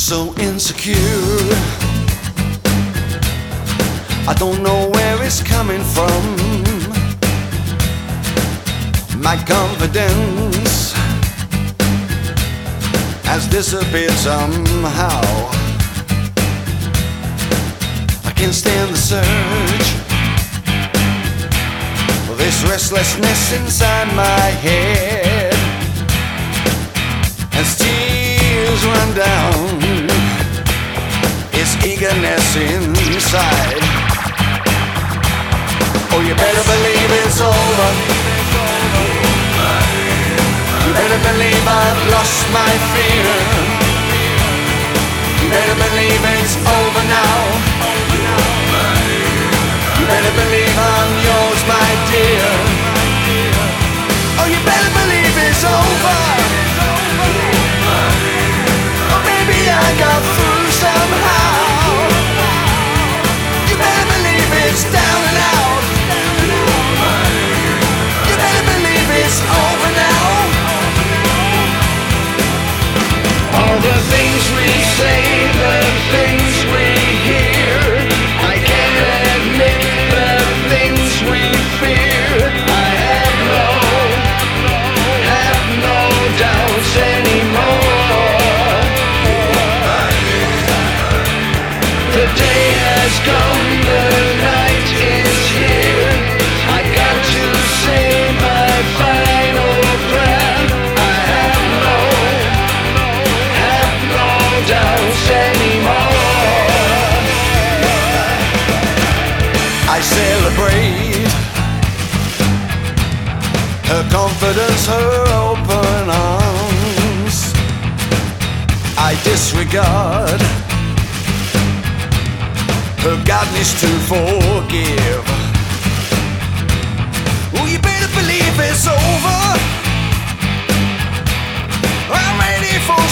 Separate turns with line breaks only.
so insecure. I don't know where it's coming from. My confidence has disappeared somehow. I can't stand the surge, this restlessness inside my head. As tears run down, it's eagerness inside. Oh, you better believe it's over. You better believe I've lost my fear. You better believe it's over now. You better believe I'm yours, my dear. Oh, you better believe it's over. Oh, maybe I got through somehow. You better believe it's down and out. You better believe it's over now.
All the things we say, the things we hear, I can't admit the things we fear. I have no doubts anymore. The day has come, the night is here. I got to say my final prayer. I have no doubts anymore.
I celebrate her confidence, her open arms. I disregard her godness to forgive. Oh, you better believe it's over. I'm ready for